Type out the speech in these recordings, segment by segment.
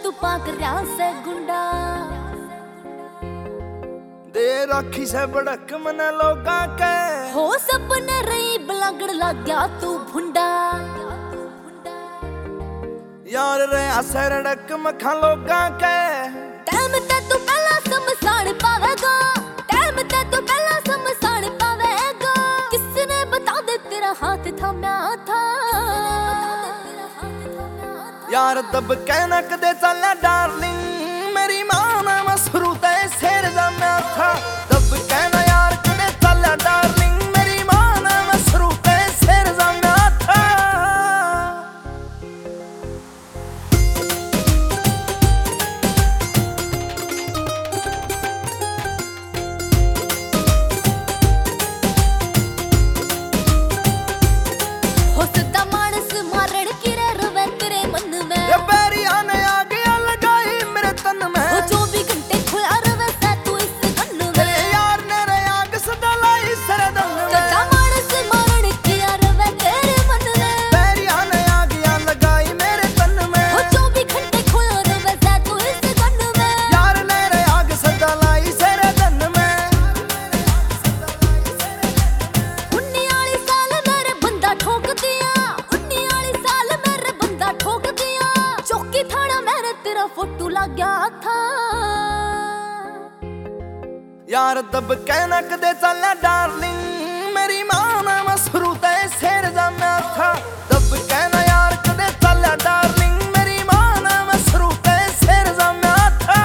तू पाक रहा से गुंडा दे राखी से बड़क मना लोगा के हो सपने रही बलागड़ लग गया तू भुंडा यार रे आसे रड़क मखा लोगा के टाइम ते तू पहला समसान पावेगा टाइम ते तू पहला समसान पावेगा किसने बता दे तेरा हाथ थाम्या था यार दब कहना कदे चला डार्लिंग मेरी मां ना मसरू ते सिर जम्या था दब कहना यार कदे चला डार्लिंग मेरी मां ना मसरू ते सिर जम्या था हो सदा मानस मारण की रे रवे तेरे मन में ये बैरी आने आ गया लगाई मेरे तन में हो 24 घंटे खुला रवे से तू इस गन में तेरे यार ने रे आग सदा लाई सरदन में सदा मानस मारण की रवे तेरे मन में बैरी आने आ गया लगाई मेरे तन में हो 24 घंटे खुला रवे से तू इस गन में यार ने रे आग सदा लाई सरदन में 19 साल मेरे बंदा ठोक दिया 19 साल मेरे बंदा ठोक दिया चौकी थाना मैंने तेरा फोटो लग गया था यार दब कहना कदे चला डार्लिंग मेरी मां ना मसरू ते सिर जम्या था दब कहना यार कदे चला डार्लिंग मेरी मां ना मसरू ते सिर जम्या था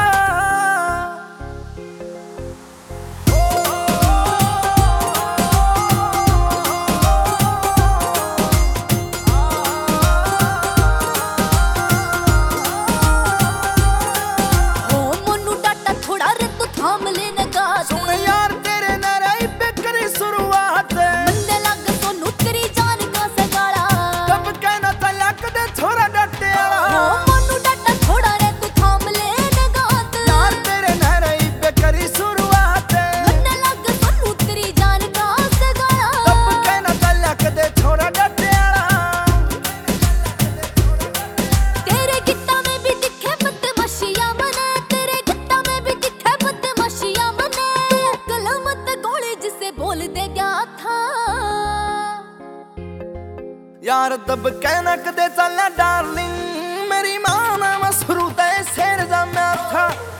हो मनु डाटा थोड़ा रे तू थाम लेने गा सुन यार तेरे नाराई पे करी शुरुआत बंदे लग सोनू तेरी जान का सगाड़ा दब कहना चला कदे छोरा डटे हो मनु डाटा थोड़ा रे तू थाम लेने गा यार तेरे नाराई पे करी शुरुआत बंदे लग सोनू तेरी जान का सगाड़ा दब कहना चला कदे छोरा डटे तेरे गिट्टा में भी दिखे बदमाशियां मने तेरे गिट्टा में भी दिखे बदमाशियां मने कलम ते गोली जिसे बोल दे गया था यार दब कहना कदे चला डार्लिंग मेरी मां ना मसरू ते सिर जम्या था